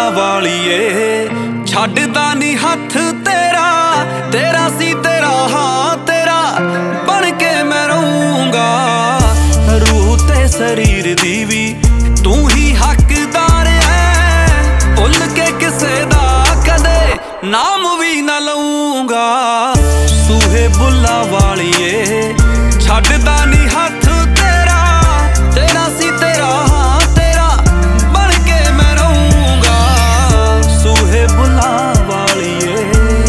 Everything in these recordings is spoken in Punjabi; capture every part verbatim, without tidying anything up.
ਬੁੱਲਾ ਵਾਲੀਏ ਛੱਡਦਾ ਨੀ ਹੱਥ ਤੇਰਾ ਤੇਰਾ ਸੀ ਤੇਰਾ ਹਾਂ ਤੇਰਾ ਬਣ ਕੇ ਮੈਂ ਰਹੂੰਗਾ ਰੂਹ ਤੇ ਸਰੀਰ ਦੀ ਵੀ ਤੂੰ ਹੀ ਹੱਕਦਾਰ ਐ ਭੁੱਲ ਕੇ ਕਿਸੇ ਦਾ ਕਦੇ ਨਾਮ ਵੀ ਨਾ ਲਊਂਗਾ ਸੂਹੇ ਬੁੱਲਾ ਵਾਲੀਏ ਛੱਡਦਾ ਨੀ ਹੱਥ ਤੇਰਾ ਤੇਰਾ ਸੀ ਤੇਰਾ ਹਾਂ ਤੇਰਾ ਬਣ ਕੇ ਮੈਂ ਰਹੂੰਗਾ ਸੂਹੇ ਬੁੱਲਾ ਵਾਲੀਏ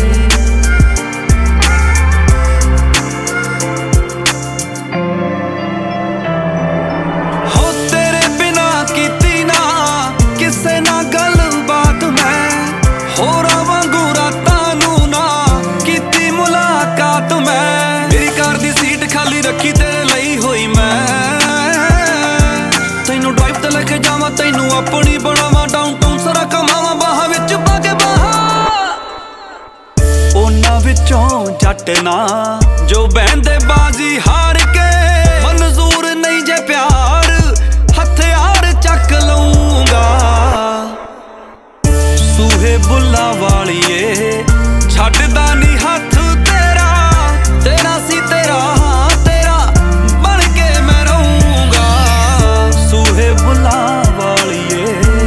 ਹੋ ਤੇਰੇ ਬਿਨਾ ਕੀਤੀ ਨਾ ਕਿਸੇ ਨਾਲ ਗੱਲਬਾਤ ਮੈਂ ਹੋਰਾਂ ਵਾਂਗੂ ਰਾਤਾਂ ਨੂੰ ਨਾ ਕੀਤੀ ਮੁਲਾਕਾਤ ਮੈਂ ਮੇਰੀ ਕਾਰ ਦੀ ਸੀਟ ਖਾਲੀ ਰੱਖੀ ਤੇਰੇ ਲਈ ਹੋਈ ਮੈਂ ਤੈਨੂੰ ਡਰਾਈਵ ਤੇ ਲੈ ਕੇ ਜਾਵਾਂ ਤੈਨੂੰ ਆਪਣੀ ਬਣਾਵਾਂ ਡਾਊਨਟਾਊਨ ਸਾਰਾ ਕਮਾਵਾਂ ਬਾਹਾਂ ਵਿੱਚ ਪਾ ਕੇ ਬਾਹਾਂ ਉਹਨਾਂ ਵਿੱਚੋਂ ਜੱਟ ਨਾ ਜੋ ਬਹਿੰਦੇ ਬਾਜੀ ਹਾਰ ਕੇ ਮਨਜ਼ੂਰ ਨਹੀਂ ਜੇ ਪਿਆਰ ਹਥਿਆਰ ਚੱਕ ਲਊਂਗਾ ਸੂਹੇ ਬੁੱਲਾ ਵਾਲੀਏ ਛੱਡਦਾ ਨੀ ਹੱਥ ਤੇਰਾ ਤੇਰਾ ਸੀ ਤੇਰਾ ਹਾਂ ਤੇਰਾ ਬਣ ਕੇ ਮੈਂ ਰਹੂੰਗਾ ਸੂਹੇ ਬੁੱਲਾ ਵਾਲੀਏ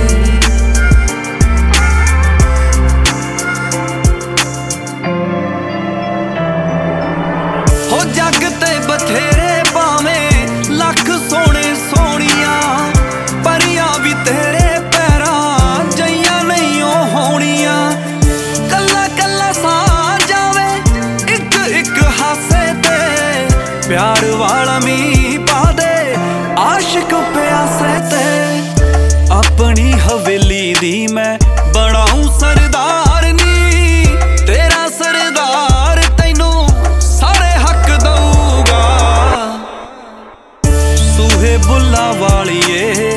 ਹੋ ਜੱਗ ਤੇ ਬਥੇਰੇ ਭਾਵੇਂ ਲੱਖ ਸੋਹਣੇ ਸੋਹਣੀਆਂ ਪਰੀਆਂ ਵੀ ਤੇਰੇ ਪੈਰਾਂ ਜਈਆਂ ਨਹੀਂ ਉਹ ਹੋਣੀਆਂ ਕੱਲਾ ਕੱਲਾ ਸਾਹ ਜਾਵੇ ਇੱਕ ਇੱਕ ਹਾਸੇ ਤੇ ਪਿਆਰ ਵਾਲਾ ਮੀਂਹ ਪਾ ਦੇ ਆਸ਼ਿਕ ਪਿਆਸੇ ਤੇ ਆਪਣੀ ਹਵੇਲੀ ਦੀ ਮੈਂ ਬਣਾਉਂ ਸਰਦਾਰ ਨੀ ਤੇਰਾ ਸਰਦਾਰ ਤੈਨੂੰ ਸਾਰੇ ਹੱਕ ਦਊਗਾ ਸੂਹੇ ਬੁੱਲਾ ਵਾਲੀਏ